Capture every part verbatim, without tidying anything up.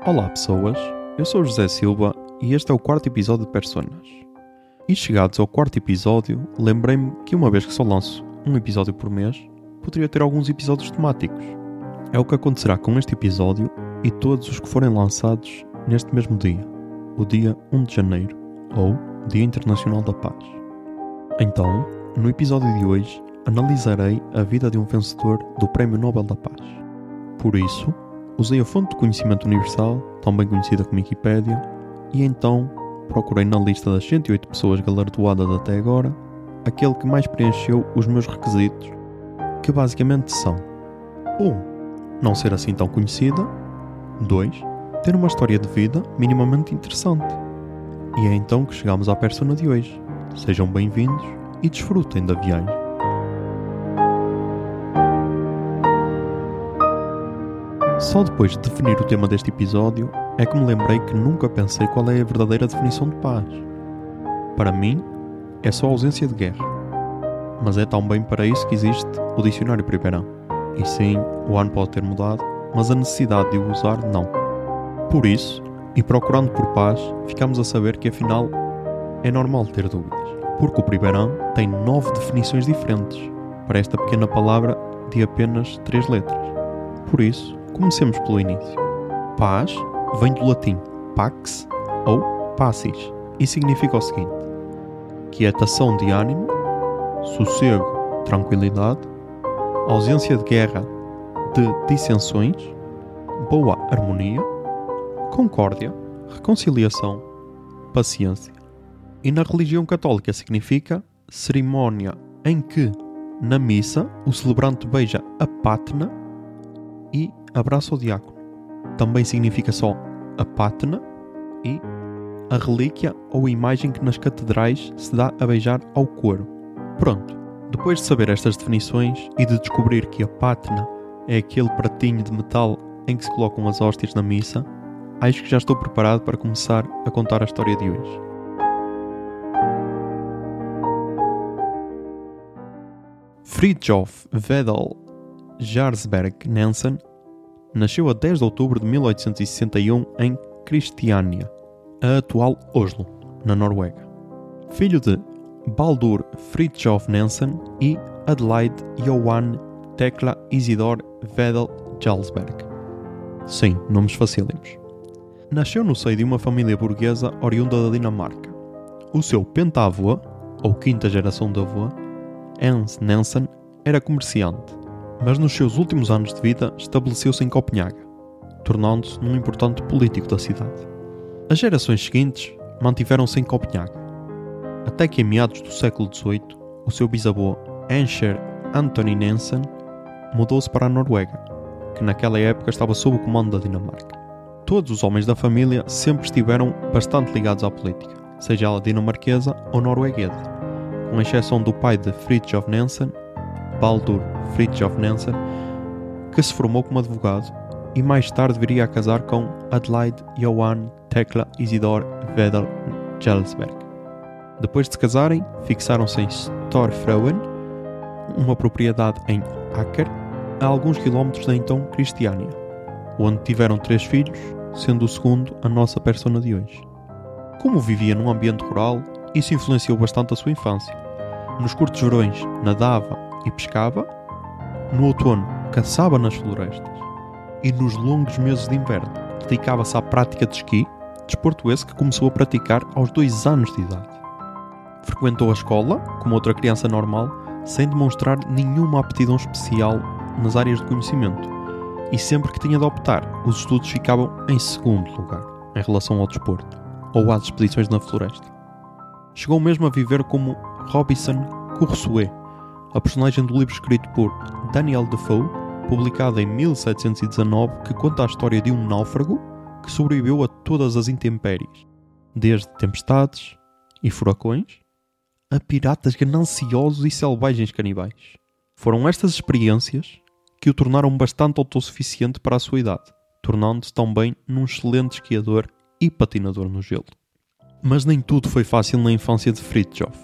Olá pessoas, eu sou o José Silva e este é o quarto episódio de Personas. E chegados ao quarto episódio, lembrei-me que uma vez que só lanço um episódio por mês, poderia ter alguns episódios temáticos. É o que acontecerá com este episódio e todos os que forem lançados neste mesmo dia, o dia primeiro de janeiro, ou Dia Internacional da Paz. Então, no episódio de hoje, analisarei a vida de um vencedor do Prémio Nobel da Paz. Por isso, usei a fonte de conhecimento universal, também conhecida como Wikipédia, e então procurei na lista das cento e oito pessoas galardoadas até agora, aquele que mais preencheu os meus requisitos, que basicamente são um. Não ser assim tão conhecida. dois. Ter uma história de vida minimamente interessante. E é então que chegamos à persona de hoje. Sejam bem-vindos e desfrutem da viagem. Só depois de definir o tema deste episódio é que me lembrei que nunca pensei qual é a verdadeira definição de paz. Para mim, é só ausência de guerra. Mas é também para isso que existe o dicionário primeirão. E sim, o ano pode ter mudado, mas a necessidade de o usar não. Por isso, e procurando por paz, ficamos a saber que afinal é normal ter dúvidas. Porque o primeirão tem nove definições diferentes para esta pequena palavra de apenas três letras. Por isso, comecemos pelo início. Paz vem do latim pax ou pacis e significa o seguinte: quietação de ânimo, sossego, tranquilidade, ausência de guerra, de dissensões, boa harmonia, concórdia, reconciliação, paciência. E na religião católica significa cerimónia em que, na missa, o celebrante beija a pátena e abraça o diácono. Também significa só a pátena e a relíquia ou imagem que nas catedrais se dá a beijar ao coro. Pronto, depois de saber estas definições e de descobrir que a pátena é aquele pratinho de metal em que se colocam as hóstias na missa, acho que já estou preparado para começar a contar a história de hoje. Fridtjof Wedel Jarlsberg Nansen nasceu a dez de outubro de mil oitocentos e sessenta e um em Kristiania, a atual Oslo, na Noruega. Filho de Baldur Fridtjof Nansen e Adelaide Johan Tekla Isidor Wedel Jarlsberg. Sim, nomes facílimos. Nasceu no seio de uma família burguesa oriunda da Dinamarca. O seu pentavô, ou quinta geração de avô, Hans Nansen, era comerciante, mas nos seus últimos anos de vida estabeleceu-se em Copenhaga, tornando-se num importante político da cidade. As gerações seguintes mantiveram-se em Copenhaga, até que em meados do século dezoito, o seu bisavô Ansher Anthony Nansen mudou-se para a Noruega, que naquela época estava sob o comando da Dinamarca. Todos os homens da família sempre estiveram bastante ligados à política, seja ela dinamarquesa ou norueguesa, com exceção do pai de Fridtjof Nansen, Baldur Fridtjof Nansen, que se formou como advogado e mais tarde viria a casar com Adelaide Johan Tekla Isidor Wedel Jarlsberg. Depois de se casarem, fixaram-se em Storfrauen, uma propriedade em Aker, a alguns quilómetros da então Kristiania, onde tiveram três filhos, sendo o segundo a nossa persona de hoje. Como vivia num ambiente rural, isso influenciou bastante a sua infância. Nos curtos verões nadava e pescava, no outono caçava nas florestas e nos longos meses de inverno dedicava-se à prática de esqui, desporto esse que começou a praticar aos dois anos de idade. Frequentou a escola como outra criança normal, sem demonstrar nenhuma aptidão especial nas áreas de conhecimento, e sempre que tinha de optar, os estudos ficavam em segundo lugar em relação ao desporto ou às expedições na floresta. Chegou mesmo a viver como Robinson Crusoe, a personagem do livro escrito por Daniel Defoe, publicado em mil setecentos e dezanove, que conta a história de um náufrago que sobreviveu a todas as intempéries, desde tempestades e furacões a piratas gananciosos e selvagens canibais. Foram estas experiências que o tornaram bastante autossuficiente para a sua idade, tornando-se também num excelente esquiador e patinador no gelo. Mas nem tudo foi fácil na infância de Fridtjof.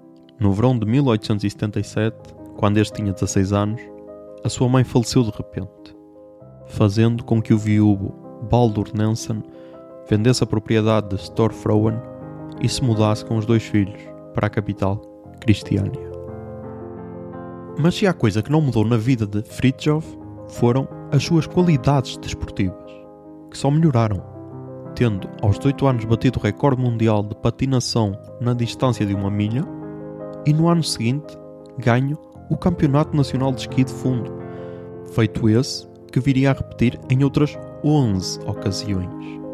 No verão de mil oitocentos e setenta e sete, quando este tinha dezasseis anos, a sua mãe faleceu de repente, fazendo com que o viúvo Baldur Nansen vendesse a propriedade de Storfroen e se mudasse com os dois filhos para a capital, Cristiânia. Mas se há coisa que não mudou na vida de Fridtjof, foram as suas qualidades desportivas, que só melhoraram, tendo aos dezoito anos batido o recorde mundial de patinação na distância de uma milha e no ano seguinte ganho o Campeonato Nacional de Esqui de Fundo, feito esse que viria a repetir em outras onze ocasiões.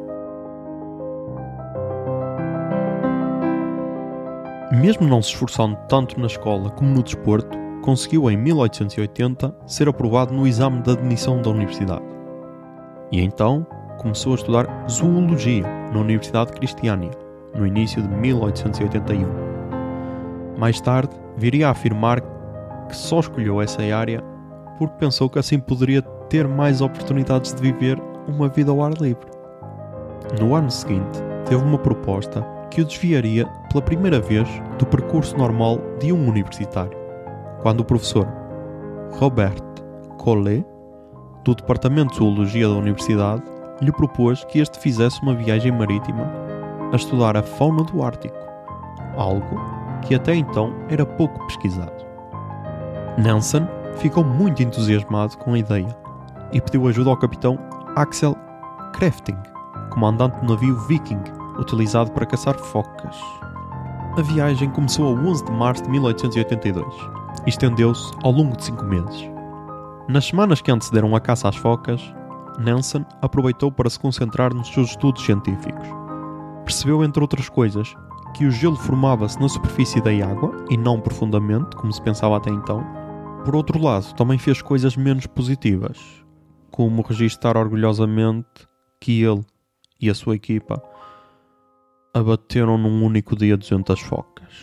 Mesmo não se esforçando tanto na escola como no desporto, conseguiu em mil oitocentos e oitenta ser aprovado no exame de admissão da universidade. E então começou a estudar zoologia na Universidade de Cristiânia, no início de mil oitocentos e oitenta e um. Mais tarde, viria a afirmar que só escolheu essa área porque pensou que assim poderia ter mais oportunidades de viver uma vida ao ar livre. No ano seguinte, teve uma proposta que o desviaria pela primeira vez do percurso normal de um universitário, quando o professor Robert Collet, do Departamento de Zoologia da Universidade, lhe propôs que este fizesse uma viagem marítima a estudar a fauna do Ártico, algo que até então era pouco pesquisado. Nansen ficou muito entusiasmado com a ideia e pediu ajuda ao capitão Axel Krefting, comandante do navio Viking, utilizado para caçar focas. A viagem começou a onze de março de mil oitocentos e oitenta e dois e estendeu-se ao longo de cinco meses. Nas semanas que antecederam a caça às focas, Nansen aproveitou para se concentrar nos seus estudos científicos. Percebeu, entre outras coisas, que o gelo formava-se na superfície da água e não profundamente, como se pensava até então. Por outro lado, também fez coisas menos positivas, como registar orgulhosamente que ele e a sua equipa abateram num único dia duzentas focas.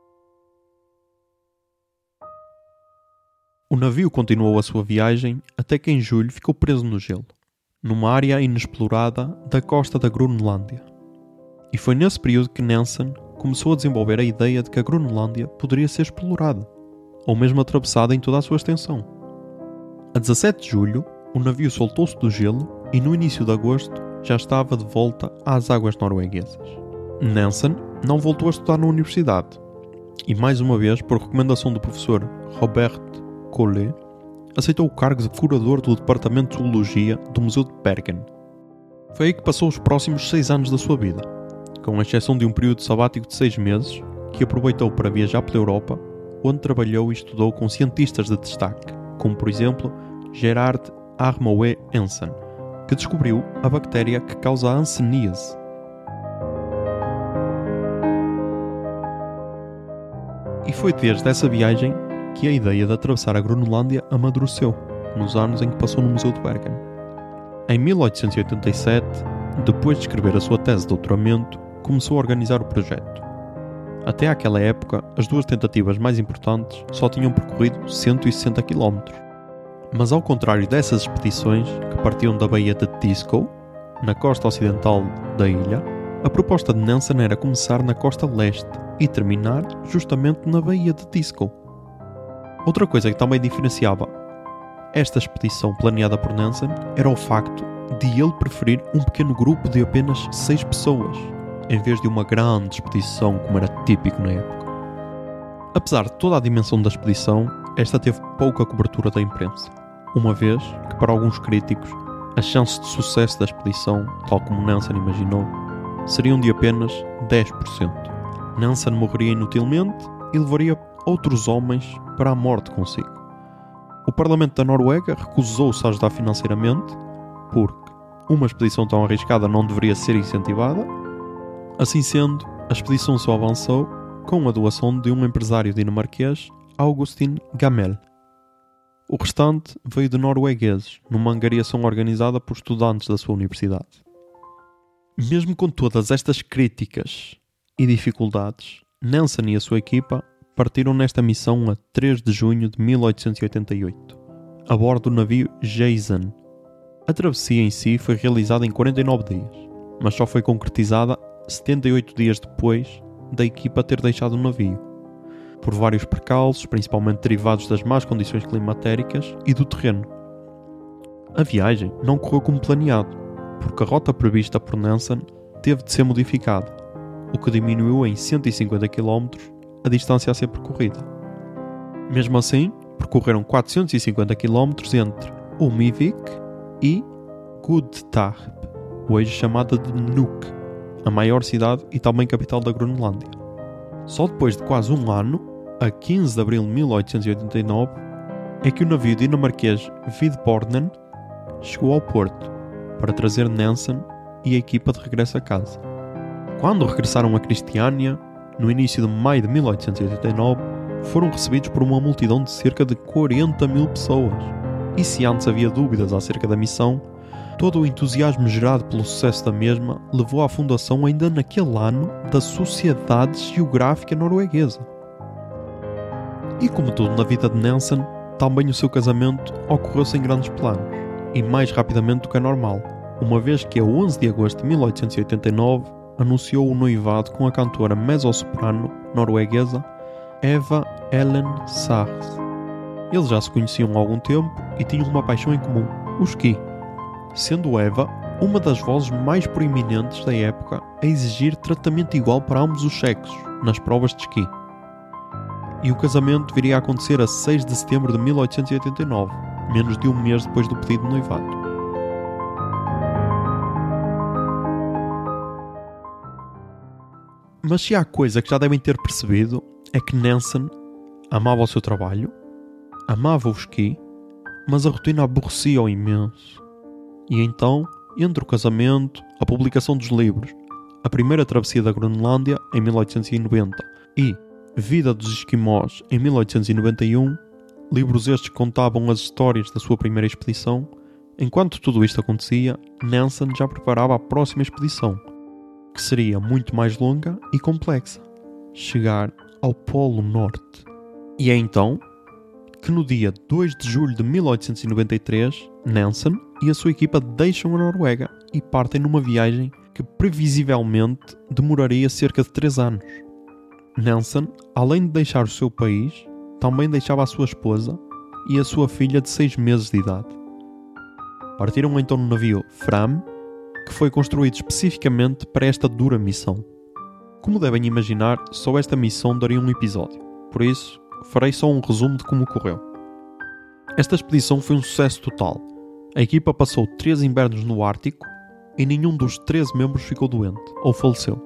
O navio continuou a sua viagem até que em julho ficou preso no gelo, numa área inexplorada da costa da Groenlândia. E foi nesse período que Nansen começou a desenvolver a ideia de que a Groenlândia poderia ser explorada, ou mesmo atravessada em toda a sua extensão. A dezassete de julho, o navio soltou-se do gelo e no início de agosto já estava de volta às águas norueguesas. Nansen não voltou a estudar na universidade e, mais uma vez, por recomendação do professor Robert Collet, aceitou o cargo de curador do Departamento de Zoologia do Museu de Bergen. Foi aí que passou os próximos seis anos da sua vida, com exceção de um período sabático de seis meses que aproveitou para viajar pela Europa, onde trabalhou e estudou com cientistas de destaque, como por exemplo Gerard Armouet Hansen, que descobriu a bactéria que causa a hanseníase. E foi desde essa viagem que a ideia de atravessar a Groenlândia amadureceu, nos anos em que passou no Museu de Bergen. Em mil oitocentos e oitenta e sete, depois de escrever a sua tese de doutoramento, começou a organizar o projeto. Até àquela época, as duas tentativas mais importantes só tinham percorrido cento e sessenta quilómetros. Mas ao contrário dessas expedições, que partiam da Baía de Disko, na costa ocidental da ilha, a proposta de Nansen era começar na costa leste e terminar justamente na Baía de Disko. Outra coisa que também diferenciava esta expedição planeada por Nansen era o facto de ele preferir um pequeno grupo de apenas seis pessoas, em vez de uma grande expedição como era típico na época. Apesar de toda a dimensão da expedição, esta teve pouca cobertura da imprensa, uma vez que para alguns críticos as chances de sucesso da expedição, tal como Nansen imaginou, seriam de apenas dez por cento. Nansen morreria inutilmente e levaria outros homens para a morte consigo. O Parlamento da Noruega recusou-se a ajudar financeiramente, porque uma expedição tão arriscada não deveria ser incentivada. Assim sendo, a expedição só avançou com a doação de um empresário dinamarquês, Augustin Gamel. O restante veio de noruegueses, numa angariação organizada por estudantes da sua universidade. Mesmo com todas estas críticas e dificuldades, Nansen e a sua equipa partiram nesta missão a três de junho de mil oitocentos e oitenta e oito, a bordo do navio Jason. A travessia em si foi realizada em quarenta e nove dias, mas só foi concretizada setenta e oito dias depois da equipa ter deixado o navio, por vários percalços, principalmente derivados das más condições climatéricas e do terreno. A viagem não correu como planeado, porque a rota prevista por Nansen teve de ser modificada, o que diminuiu em cento e cinquenta quilómetros a distância a ser percorrida. Mesmo assim, percorreram quatrocentos e cinquenta quilómetros entre Umivik e Gudtarp, hoje chamada de Nuuk, a maior cidade e também capital da Groenlândia. Só depois de quase um ano, a quinze de abril de mil oitocentos e oitenta e nove, é que o navio dinamarquês Vidbornen chegou ao porto para trazer Nansen e a equipa de regresso a casa. Quando regressaram a Cristiânia, no início de maio de mil oitocentos e oitenta e nove, foram recebidos por uma multidão de cerca de quarenta mil pessoas. E se antes havia dúvidas acerca da missão, todo o entusiasmo gerado pelo sucesso da mesma levou à fundação ainda naquele ano da Sociedade Geográfica Norueguesa. E como tudo na vida de Nansen, também o seu casamento ocorreu sem grandes planos, e mais rapidamente do que é normal, uma vez que a onze de agosto de mil oitocentos e oitenta e nove anunciou o noivado com a cantora mezzo-soprano norueguesa Eva Ellen Sars. Eles já se conheciam há algum tempo e tinham uma paixão em comum, o esqui, sendo Eva uma das vozes mais proeminentes da época a exigir tratamento igual para ambos os sexos nas provas de esqui. E o casamento viria a acontecer a seis de setembro de mil oitocentos e oitenta e nove, menos de um mês depois do pedido de noivado. Mas se há coisa que já devem ter percebido é que Nansen amava o seu trabalho, amava o esqui, mas a rotina aborrecia-o imenso. E então, entre o casamento, a publicação dos livros, a primeira travessia da Groenlândia em mil oitocentos e noventa e Vida dos Esquimós em mil oitocentos e noventa e um, livros estes que contavam as histórias da sua primeira expedição, enquanto tudo isto acontecia, Nansen já preparava a próxima expedição, que seria muito mais longa e complexa, chegar ao Polo Norte. E é então que no dia dois de julho de mil oitocentos e noventa e três, Nansen e a sua equipa deixam a Noruega e partem numa viagem que previsivelmente demoraria cerca de três anos. Nansen, além de deixar o seu país, também deixava a sua esposa e a sua filha de seis meses de idade. Partiram então no navio Fram, que foi construído especificamente para esta dura missão. Como devem imaginar, só esta missão daria um episódio, por isso farei só um resumo de como ocorreu. Esta expedição foi um sucesso total. A equipa passou três invernos no Ártico e nenhum dos treze membros ficou doente ou faleceu.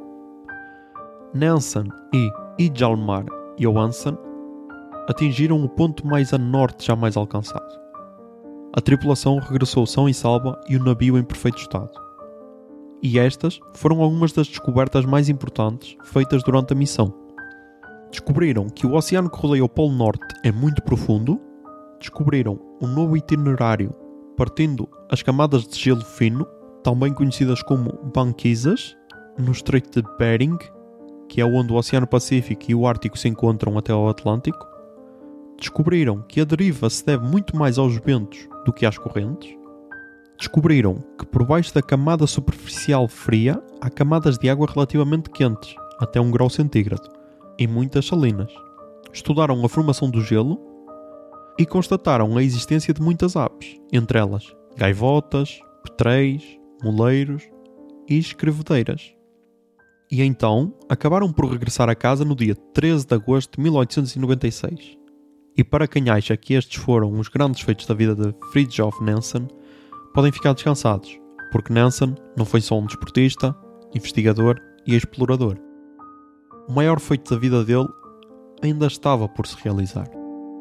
Nansen e Hjalmar Johansen atingiram o ponto mais a norte jamais alcançado. A tripulação regressou são e salva e o navio em perfeito estado. E estas foram algumas das descobertas mais importantes feitas durante a missão. Descobriram que o oceano que rodeia o Polo Norte é muito profundo, descobriram um novo itinerário partindo as camadas de gelo fino, também conhecidas como banquisas, no Estreito de Bering, que é onde o Oceano Pacífico e o Ártico se encontram até ao Atlântico. Descobriram que a deriva se deve muito mais aos ventos do que às correntes. Descobriram que por baixo da camada superficial fria há camadas de água relativamente quentes, até um grau centígrado, e muitas salinas. Estudaram a formação do gelo e constataram a existência de muitas aves, entre elas gaivotas, petréis, moleiros e escrevedeiras. E então acabaram por regressar a casa no dia treze de agosto de mil oitocentos e noventa e seis. E para quem acha que estes foram os grandes feitos da vida de Fridtjof Nansen, podem ficar descansados, porque Nansen não foi só um desportista, investigador e explorador. O maior feito da vida dele ainda estava por se realizar.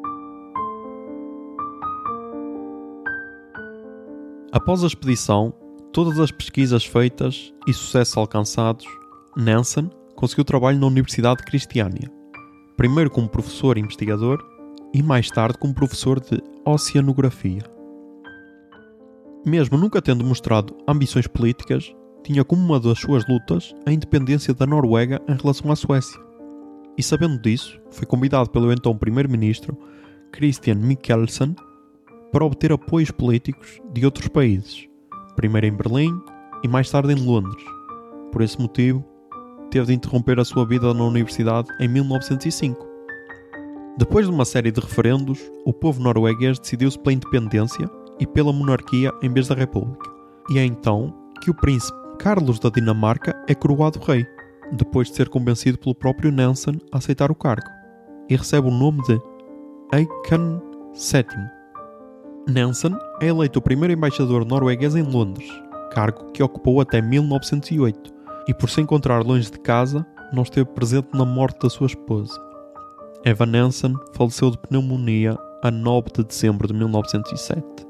Após a expedição, todas as pesquisas feitas e sucessos alcançados, Nansen conseguiu trabalho na Universidade de Cristiânia, primeiro como professor e investigador e mais tarde como professor de oceanografia. Mesmo nunca tendo mostrado ambições políticas, tinha como uma das suas lutas a independência da Noruega em relação à Suécia. E sabendo disso, foi convidado pelo então primeiro-ministro Christian Michelsen para obter apoios políticos de outros países, primeiro em Berlim e mais tarde em Londres. Por esse motivo, teve de interromper a sua vida na universidade em mil novecentos e cinco. Depois de uma série de referendos, o povo norueguês decidiu-se pela independência e pela monarquia em vez da república. E é então que o príncipe Carlos da Dinamarca é coroado rei, depois de ser convencido pelo próprio Nansen a aceitar o cargo, e recebe o nome de Haakon sétimo. Nansen é eleito o primeiro embaixador norueguês em Londres, cargo que ocupou até mil novecentos e oito, e por se encontrar longe de casa, não esteve presente na morte da sua esposa. Eva Nansen faleceu de pneumonia a nove de dezembro de mil novecentos e sete.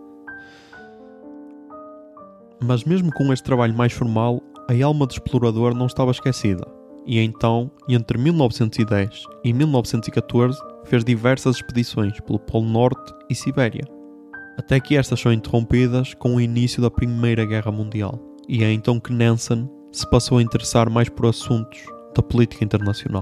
Mas mesmo com este trabalho mais formal, a alma do explorador não estava esquecida, e então, entre mil novecentos e dez e mil novecentos e catorze, fez diversas expedições pelo Polo Norte e Sibéria, até que estas são interrompidas com o início da Primeira Guerra Mundial, e é então que Nansen se passou a interessar mais por assuntos da política internacional.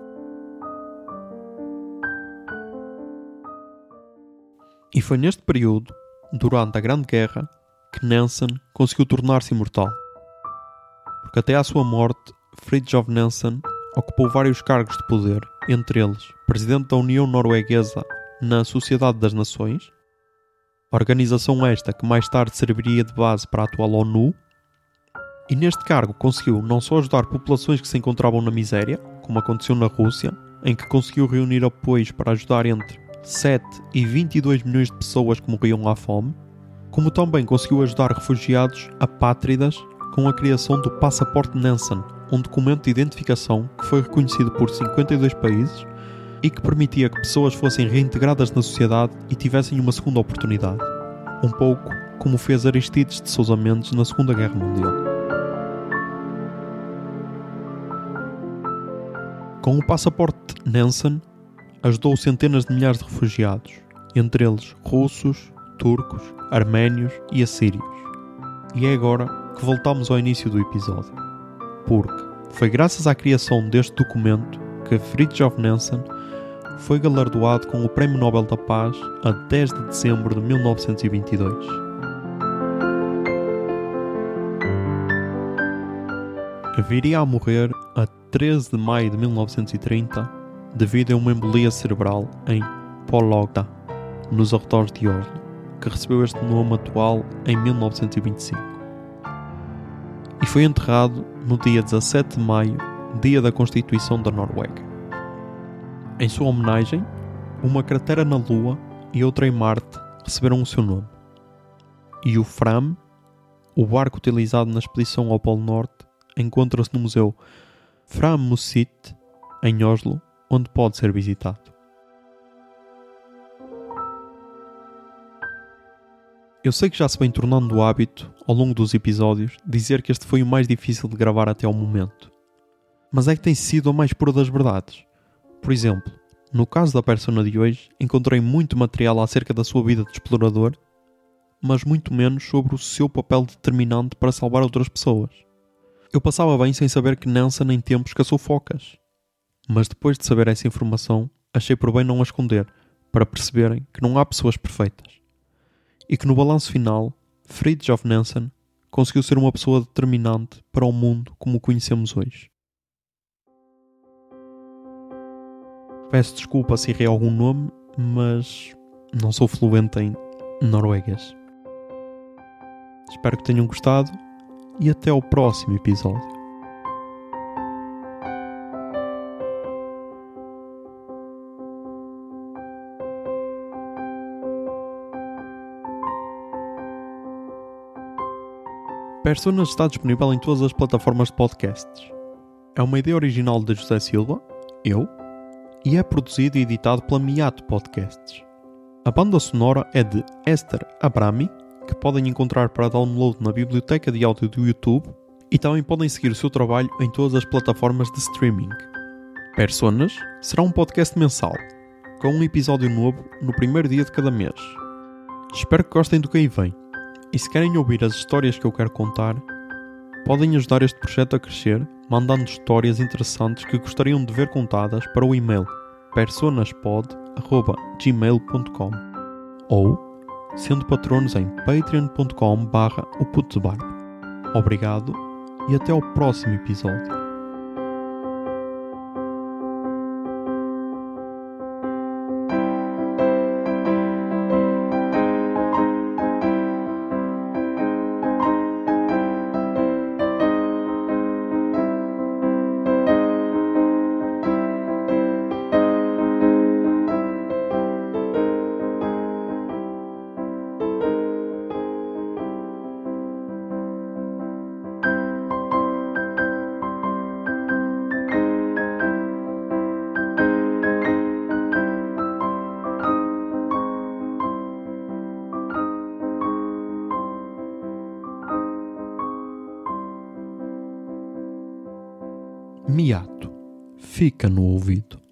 E foi neste período, durante a Grande Guerra, que Nansen conseguiu tornar-se imortal. Porque até à sua morte, Fridtjof Nansen ocupou vários cargos de poder, entre eles Presidente da União Norueguesa na Sociedade das Nações, organização esta que mais tarde serviria de base para a atual ONU, e neste cargo conseguiu não só ajudar populações que se encontravam na miséria, como aconteceu na Rússia, em que conseguiu reunir apoios para ajudar entre sete e vinte e dois milhões de pessoas que morriam à fome, como também conseguiu ajudar refugiados apátridas com a criação do Passaporte Nansen, um documento de identificação que foi reconhecido por cinquenta e dois países e que permitia que pessoas fossem reintegradas na sociedade e tivessem uma segunda oportunidade. Um pouco como fez Aristides de Sousa Mendes na Segunda Guerra Mundial. Com o Passaporte Nansen, ajudou centenas de milhares de refugiados, entre eles russos, turcos, arménios e assírios. E é agora que voltamos ao início do episódio, porque foi graças à criação deste documento que Fridtjof Nansen foi galardoado com o Prémio Nobel da Paz a dez de dezembro de mil novecentos e vinte e dois. Viria a morrer a treze de maio de mil novecentos e trinta devido a uma embolia cerebral em Vologda, nos arredores de Oslo, que recebeu este nome atual em mil novecentos e vinte e cinco. E foi enterrado no dia dezassete de maio, dia da Constituição da Noruega. Em sua homenagem, uma cratera na Lua e outra em Marte receberam o seu nome. E o Fram, o barco utilizado na expedição ao Polo Norte, encontra-se no Museu Frammuseet, em Oslo, onde pode ser visitado. Eu sei que já se vem tornando hábito, ao longo dos episódios, dizer que este foi o mais difícil de gravar até ao momento. Mas é que tem sido a mais pura das verdades. Por exemplo, no caso da persona de hoje, encontrei muito material acerca da sua vida de explorador, mas muito menos sobre o seu papel determinante para salvar outras pessoas. Eu passava bem sem saber que Nansen em tempos caçou focas. Mas depois de saber essa informação, achei por bem não a esconder, para perceberem que não há pessoas perfeitas. E que no balanço final, Fridtjof Nansen conseguiu ser uma pessoa determinante para o mundo como o conhecemos hoje. Peço desculpa se errei algum nome, mas não sou fluente em norueguês. Espero que tenham gostado e até ao próximo episódio. Personas está disponível em todas as plataformas de podcasts. É uma ideia original de José Silva, eu, e é produzido e editado pela Miato Podcasts. A banda sonora é de Esther Abrami, que podem encontrar para download na biblioteca de áudio do YouTube, e também podem seguir o seu trabalho em todas as plataformas de streaming. Personas será um podcast mensal, com um episódio novo no primeiro dia de cada mês. Espero que gostem do que aí vem. E se querem ouvir as histórias que eu quero contar, podem ajudar este projeto a crescer mandando histórias interessantes que gostariam de ver contadas para o e-mail personaspod arroba gmail ponto com ou sendo patronos em patreon ponto com barra o puto de barba. Obrigado e até ao próximo episódio. miato, fica no ouvido.